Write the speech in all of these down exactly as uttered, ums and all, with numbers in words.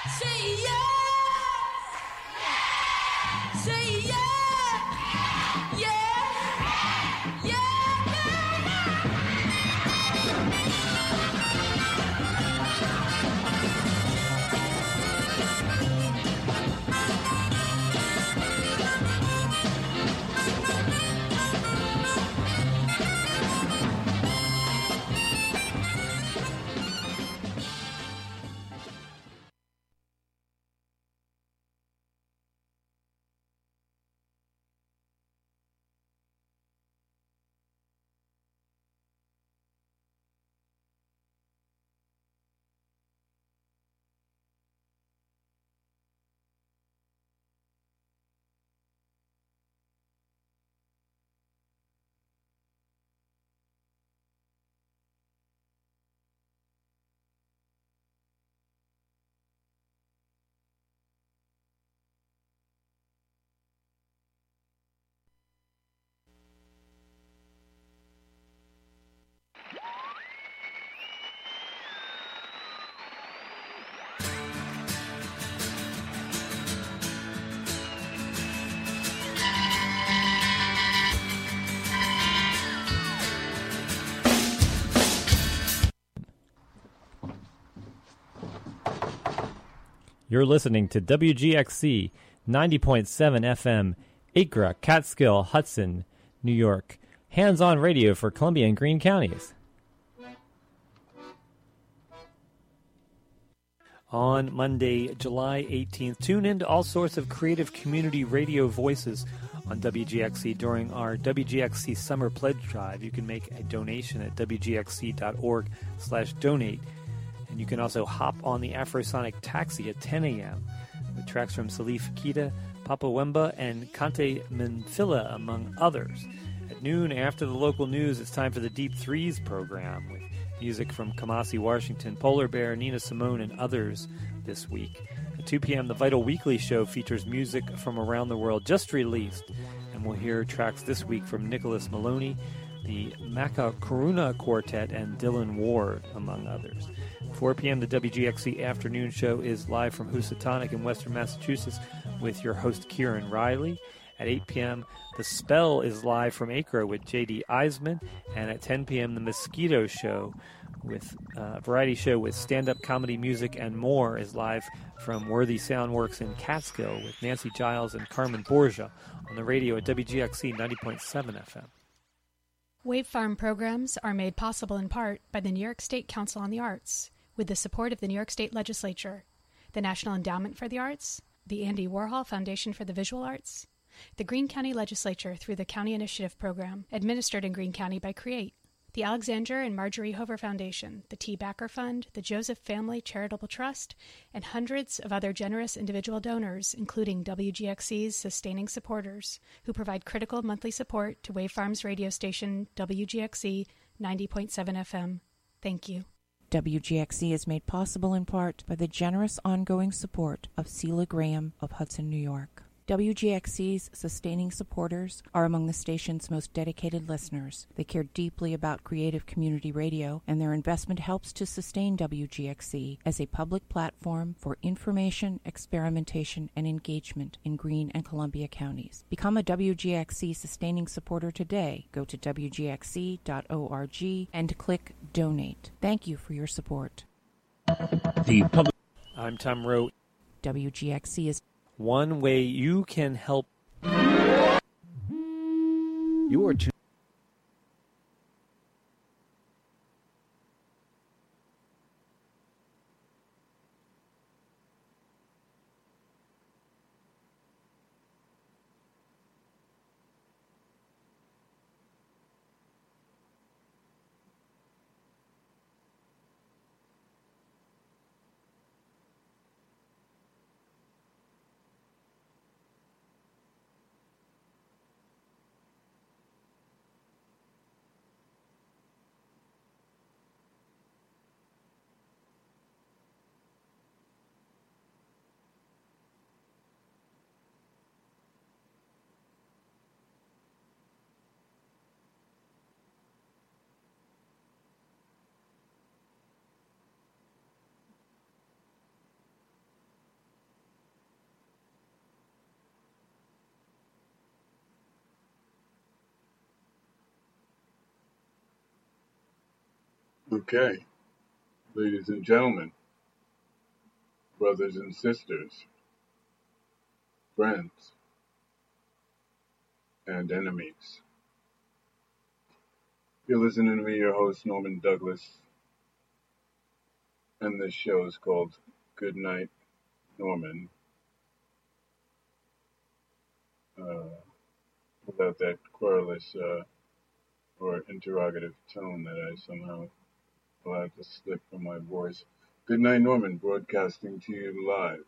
Say yeah. Say yeah. Yeah. Yeah. You're listening to W G X C ninety point seven F M, Acra, Catskill, Hudson, New York. Hands-on radio for Columbia and Greene counties. On Monday, July eighteenth, tune in to all sorts of creative community radio voices on W G X C during our W G X C Summer Pledge Drive. You can make a donation at W G X C dot org slash donate. And you can also hop on the Afrosonic Taxi at ten a.m. with tracks from Salif Keita, Papa Wemba, and Kante Menfilla, among others. At noon, after the local news, it's time for the Deep Threes program with music from Kamasi Washington, Polar Bear, Nina Simone, and others this week. At two p.m., the Vital Weekly Show features music from around the world just released, and we'll hear tracks this week from Nicholas Maloney, the Maka Karuna Quartet, and Dylan Ward, among others. four p.m., the W G X C Afternoon Show is live from Housatonic in Western Massachusetts with your host, Kieran Riley. At eight p.m., The Spell is live from Acre with J D Eisman. And at ten p.m., The Mosquito Show, with a uh, variety show with stand-up comedy, music, and more, is live from Worthy Soundworks in Catskill with Nancy Giles and Carmen Borgia on the radio at W G X C ninety point seven F M. Wave Farm programs are made possible in part by the New York State Council on the Arts, with the support of the New York State Legislature, the National Endowment for the Arts, the Andy Warhol Foundation for the Visual Arts, the Greene County Legislature through the County Initiative Program, administered in Greene County by CREATE, the Alexander and Marjorie Hover Foundation, the T. Backer Fund, the Joseph Family Charitable Trust, and hundreds of other generous individual donors, including W G X C's sustaining supporters, who provide critical monthly support to Wave Farm's radio station W G X C ninety point seven F M. Thank you. W G X C is made possible in part by the generous ongoing support of Celia Graham of Hudson, New York. W G X C's sustaining supporters are among the station's most dedicated listeners. They care deeply about creative community radio, and their investment helps to sustain W G X C as a public platform for information, experimentation, and engagement in Greene and Columbia counties. Become a W G X C sustaining supporter today. Go to W G X C dot org and click Donate. Thank you for your support. The public. I'm Tom Rowe. W G X C is one way you can help. You are tuned. Okay, ladies and gentlemen, brothers and sisters, friends, and enemies. You're listening to me, your host, Norman Douglas, and this show is called Good Night, Norman, uh, without that querulous uh, or interrogative tone that I somehow allowed to slip from my voice. Good Night, Norman, broadcasting to you live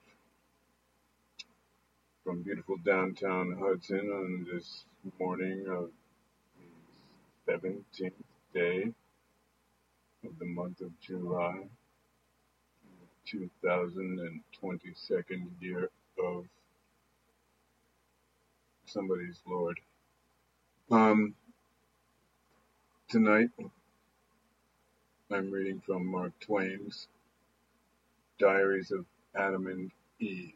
from beautiful downtown Hudson on this morning of the seventeenth day of the month of July, two thousand twenty-second year of somebody's Lord. Um, tonight, I'm reading from Mark Twain's Diaries of Adam and Eve.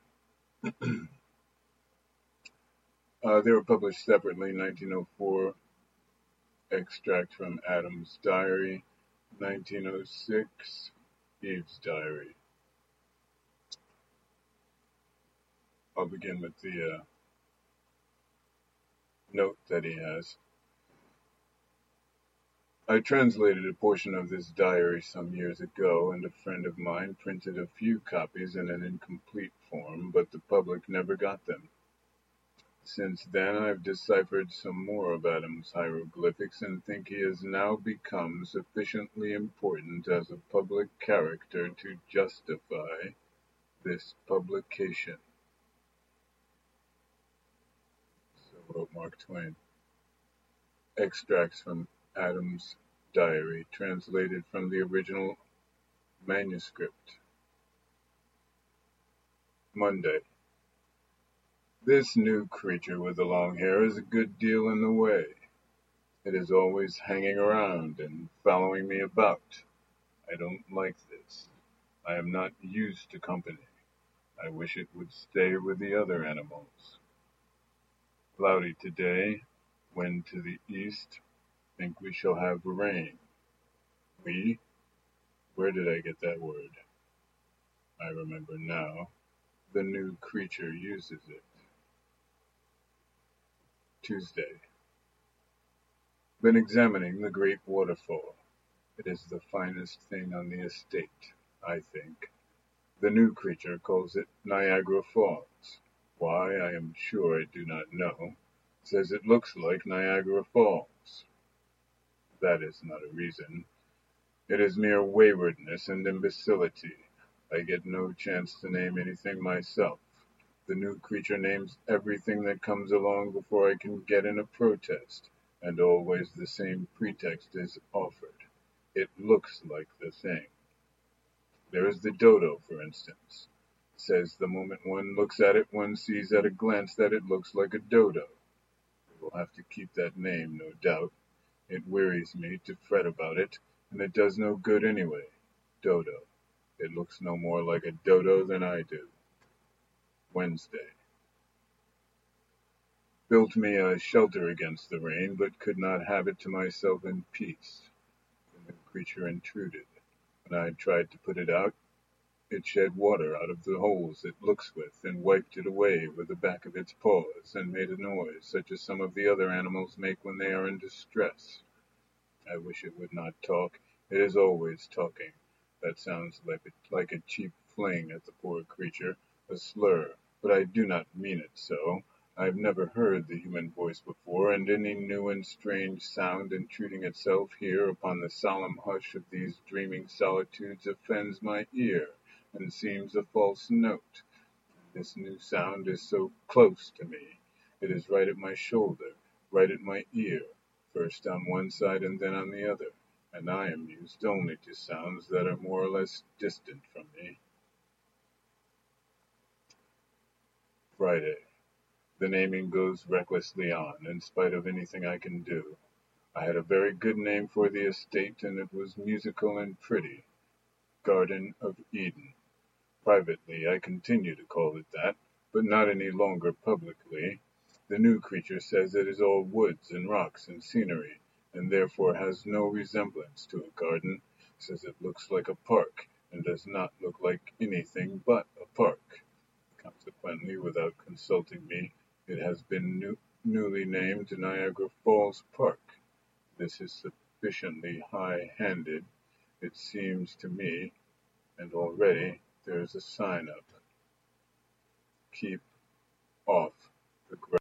uh, they were published separately in nineteen oh four. Extract from Adam's Diary, nineteen oh six, Eve's Diary. I'll begin with the uh, note that he has. I translated a portion of this diary some years ago, and a friend of mine printed a few copies in an incomplete form, but the public never got them. Since then, I've deciphered some more of Adam's hieroglyphics and think he has now become sufficiently important as a public character to justify this publication. So wrote Mark Twain. Extracts from Adam's Diary, translated from the original manuscript. Monday. This new creature with the long hair is a good deal in the way. It is always hanging around and following me about. I don't like this. I am not used to company. I wish it would stay with the other animals. Cloudy today, wind to the east. Think we shall have rain. We? Where did I get that word? I remember now. The new creature uses it. Tuesday. Been examining the great waterfall. It is the finest thing on the estate, I think. The new creature calls it Niagara Falls. Why, I am sure I do not know. Says it looks like Niagara Falls. That is not a reason. It is mere waywardness and imbecility. I get no chance to name anything myself. The new creature names everything that comes along before I can get in a protest, and always the same pretext is offered. It looks like the thing. There is the dodo, for instance. Says the moment one looks at it, one sees at a glance that it looks like a dodo. We will have to keep that name, no doubt. It wearies me to fret about it, and it does no good anyway. Dodo. It looks no more like a dodo than I do. Wednesday. Built me a shelter against the rain, but could not have it to myself in peace. The new creature intruded. When I tried to put it out, it shed water out of the holes it looks with, and wiped it away with the back of its paws, and made a noise such as some of the other animals make when they are in distress. I wish it would not talk. It is always talking. That sounds like a, like a cheap fling at the poor creature, a slur, but I do not mean it so. I have never heard the human voice before, and any new and strange sound intruding itself here upon the solemn hush of these dreaming solitudes offends my ear, and seems a false note. This new sound is so close to me. It is right at my shoulder, right at my ear, first on one side and then on the other, and I am used only to sounds that are more or less distant from me. Friday. The naming goes recklessly on, in spite of anything I can do. I had a very good name for the estate, and it was musical and pretty. Garden of Eden. Privately, I continue to call it that, but not any longer publicly. The new creature says it is all woods and rocks and scenery, and therefore has no resemblance to a garden, since it looks like a park and does not look like anything but a park. Consequently, without consulting me, it has been new, newly named Niagara Falls Park. This is sufficiently high-handed, it seems to me, and already there is a sign up. Keep off the ground.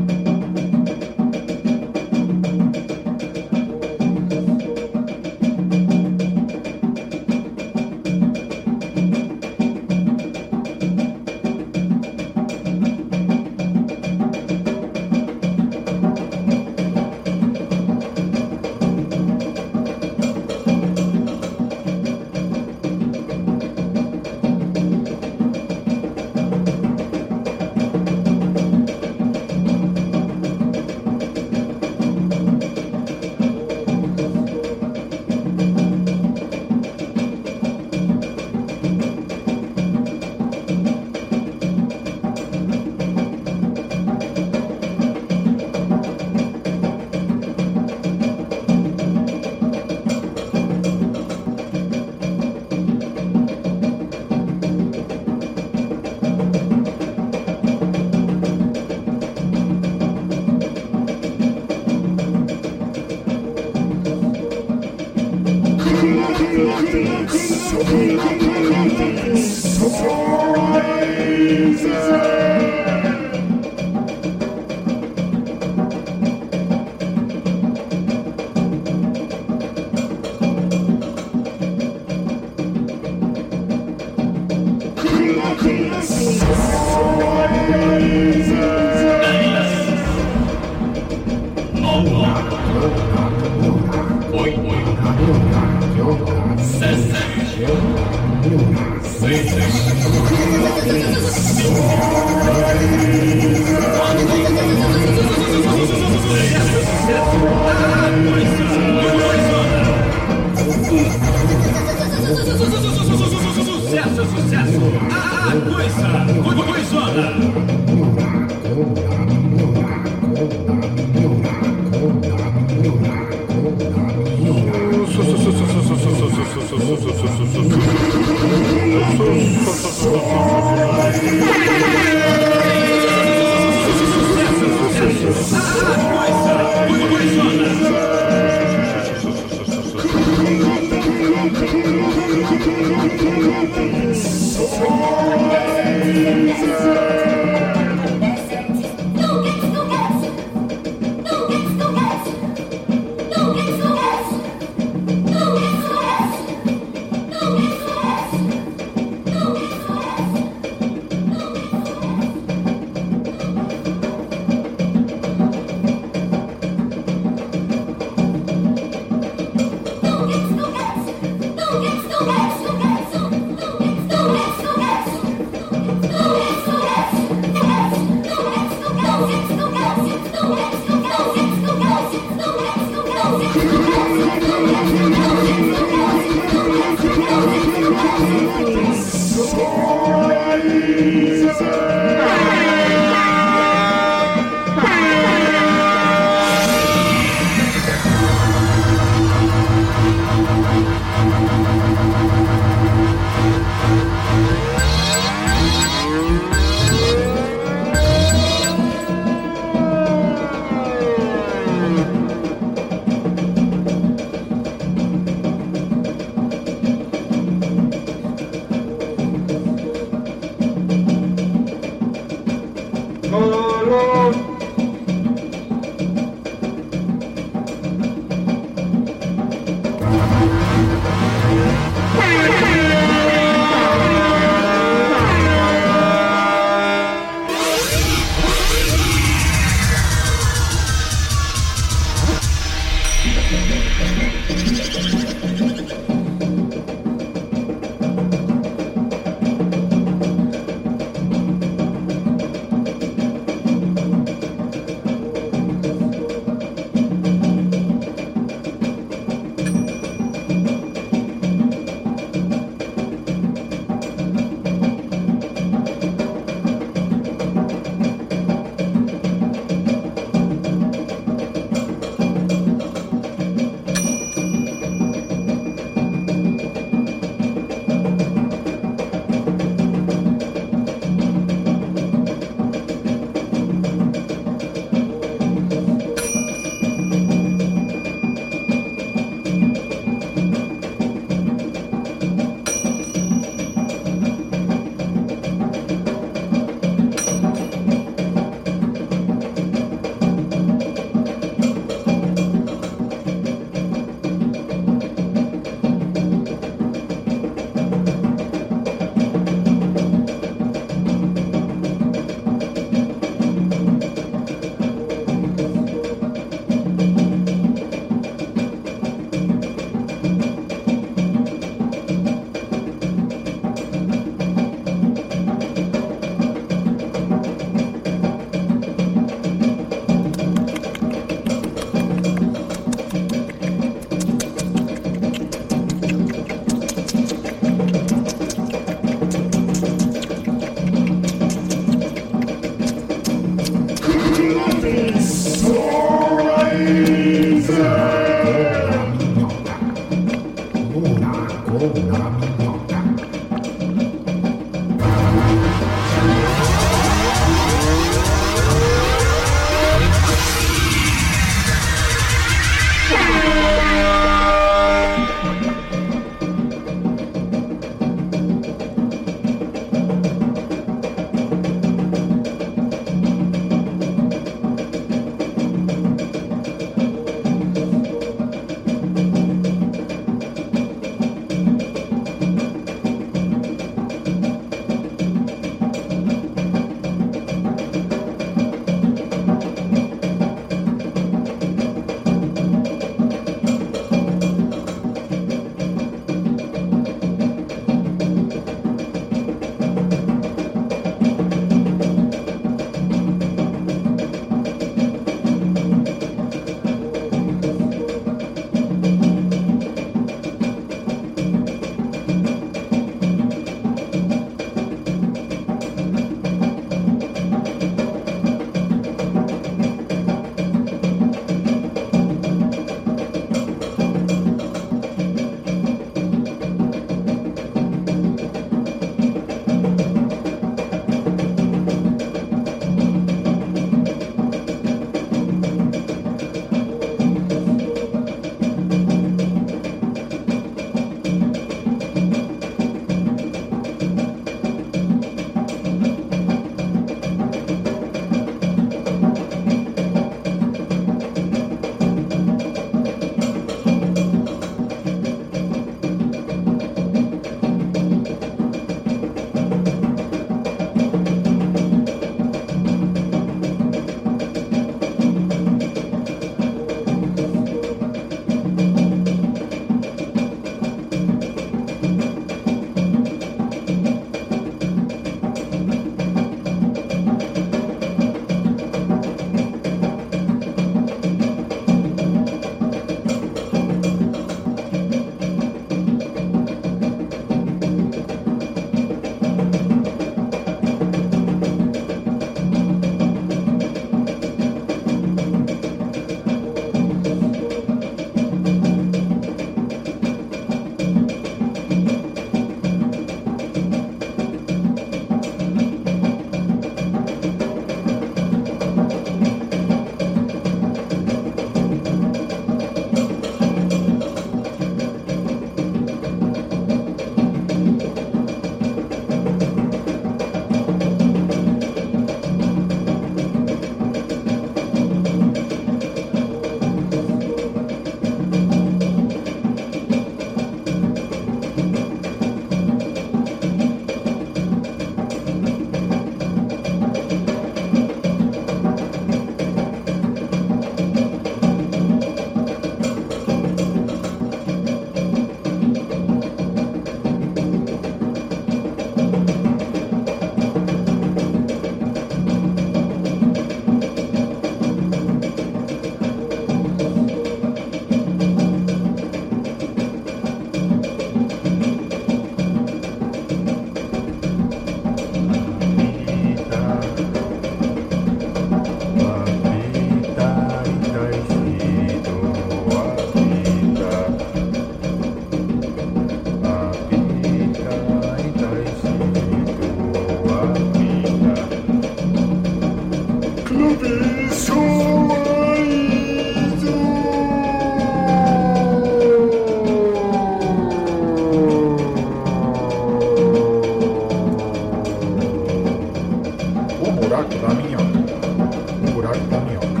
buraco da minhoca, o buraco da minhoca,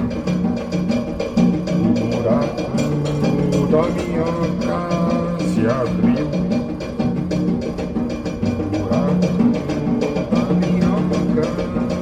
o buraco da minhoca se abriu, o buraco da minhoca, da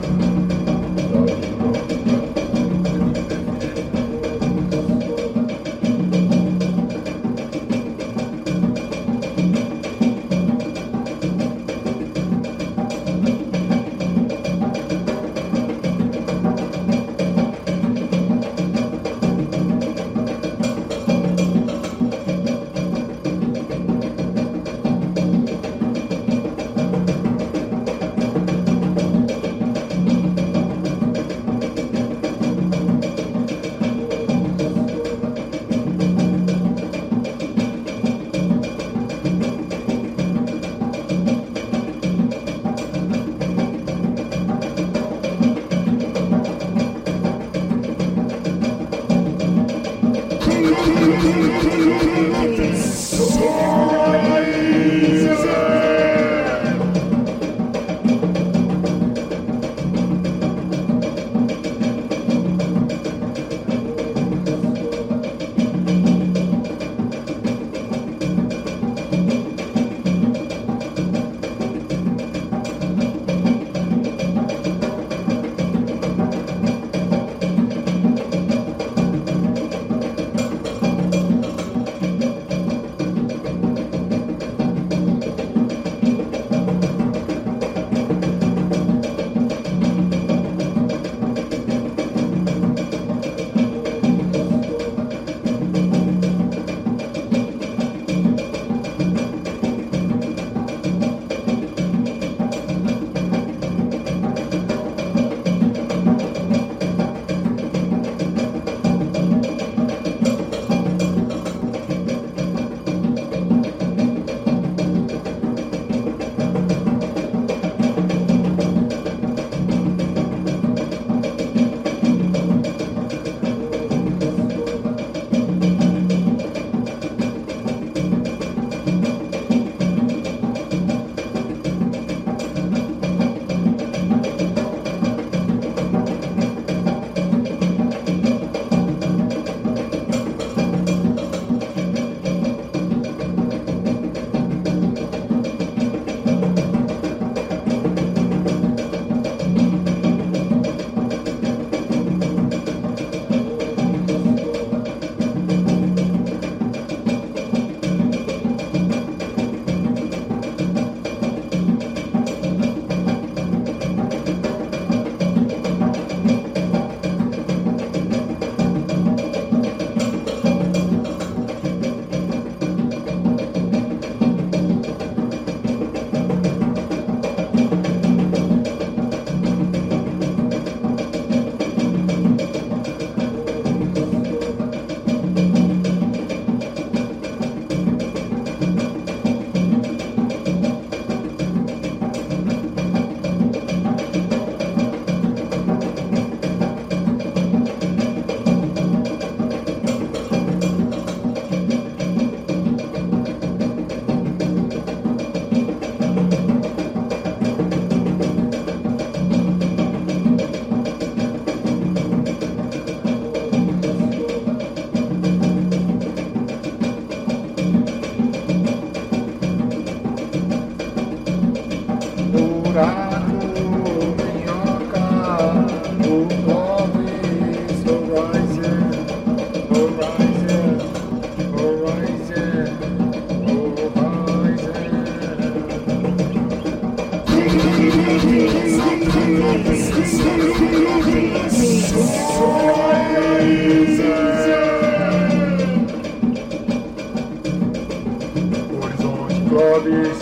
Clóvis,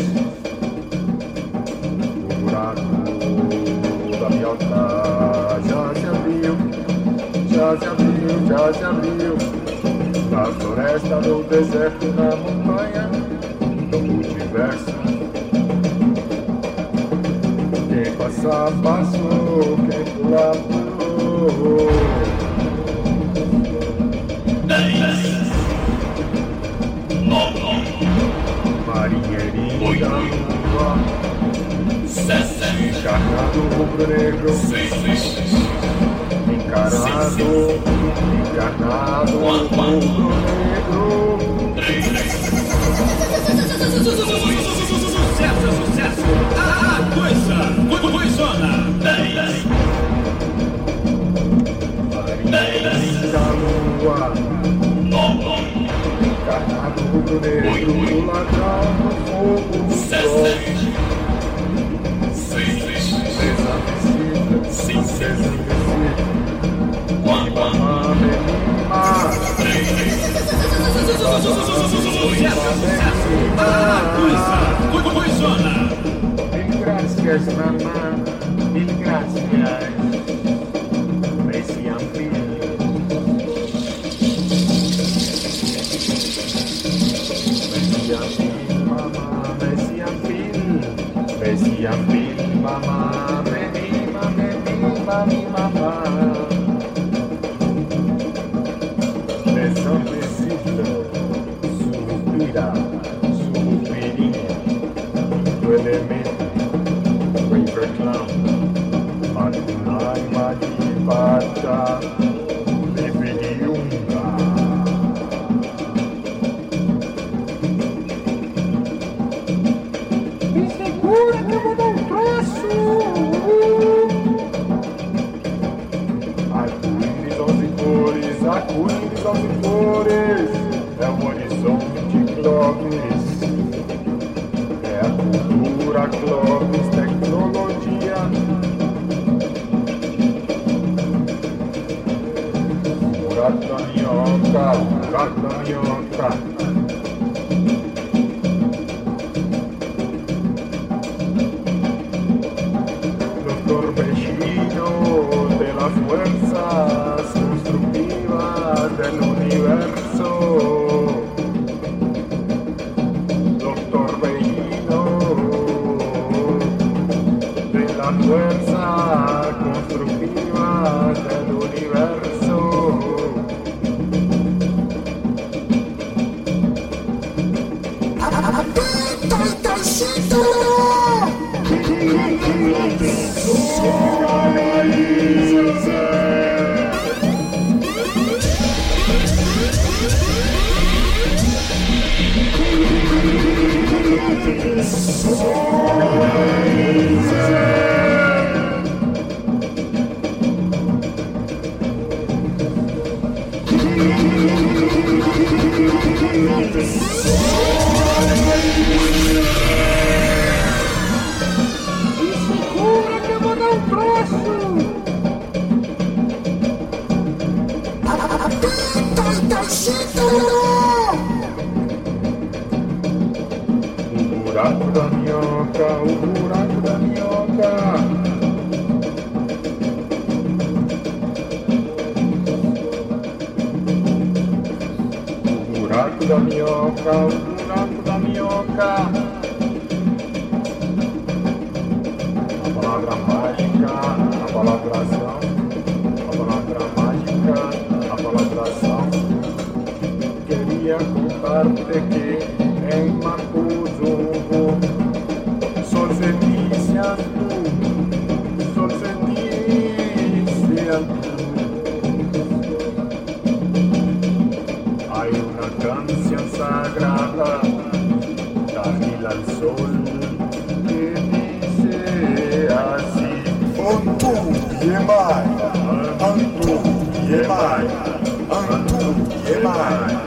o buraco da minhoca já se abriu, já se abriu, já se abriu. Na floresta, no deserto, na montanha, no multiverso. Quem passar, passou, quem pular, pulou. Marinheirinho da lua, encarnado rubro negro, Zona dez. Da lua, encarnado rubro negro, ladrão no fogo, sol. Desavisível, desavisível. Mamá, menina. Mil gracias, mamá. Mil gracias. Messian Phil. Messian Phil, mamá. Messian Phil. Messian Phil, mamá. Me mima, me mima, mi mamá. Desavisível. Suspira, suspirinha. Do elemento. River Clown. Matunai, Madipata. Lividiunga. Me segura que eu vou dar um troço. Arco-íris aos cores, arco-íris aos cores. É um horizonte Clóvis. É a cultura Clóvis, tecnologia. Buraco da minhoca, buraco da minhoca. Doctor Vecino de las fuerzas constructivas del universo. Doctor Vecino de las fuerzas constructivas del universo. O buraco da minhoca, o buraco da minhoca. O buraco da minhoca, o buraco da minhoca. A palavra mágica, a palavração, a palavra mágica, a palavração. Queria contar-te que em Mapuzo sol se dice a tú, sol se dice a tú. Hay una canción sagrada, Daniel al sol, que dice así: Antu Yemai, Antu Yemai, Antu Yemai.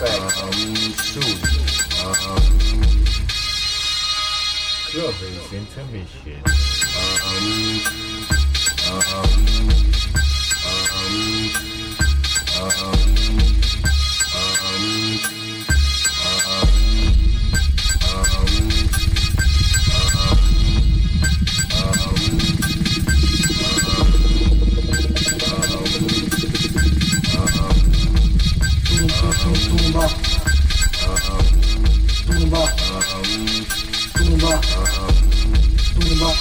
effect, um, shoot, um, club is intermission, um, um, um, um, Tumba, tumba, tumba, tumba,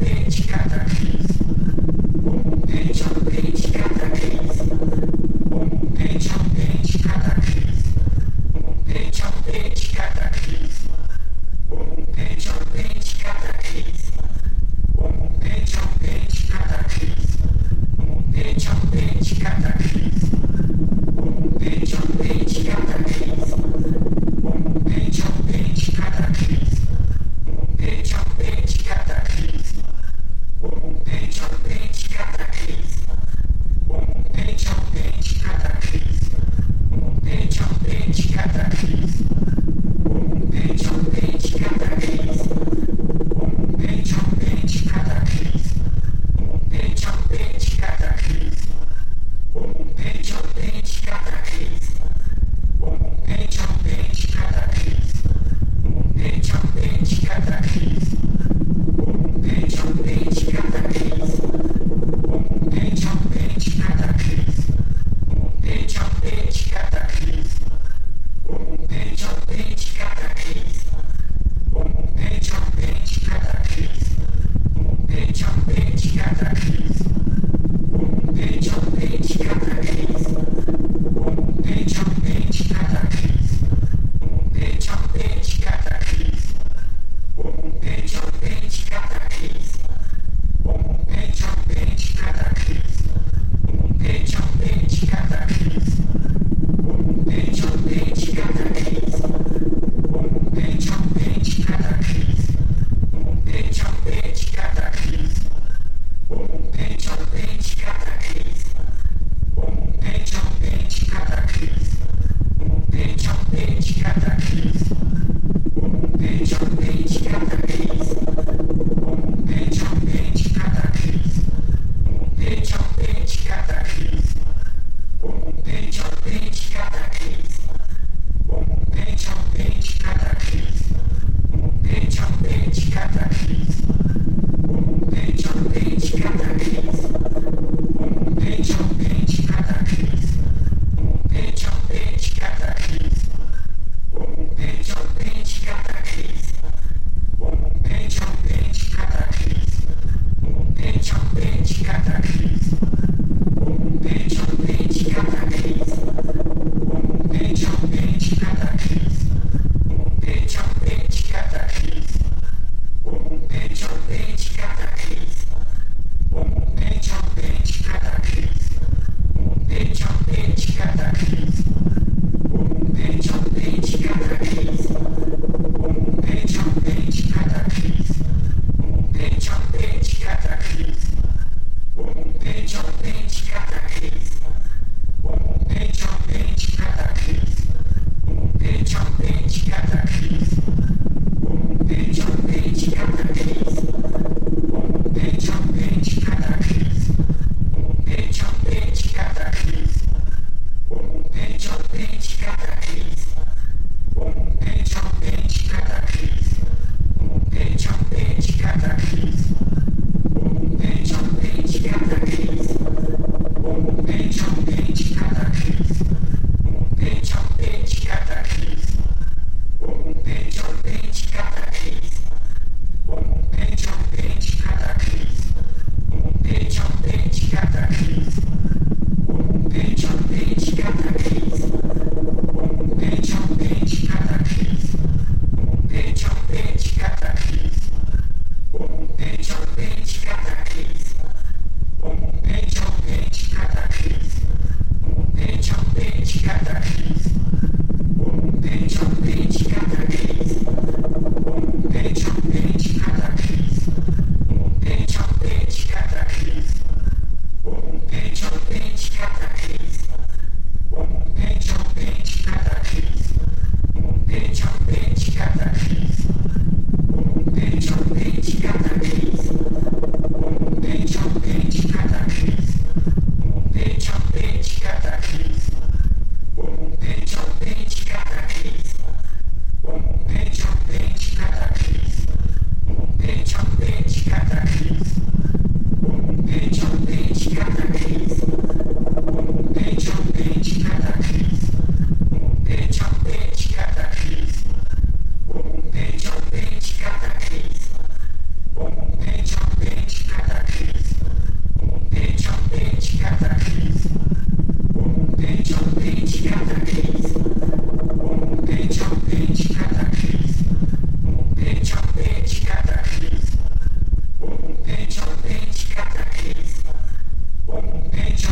Jump, jump,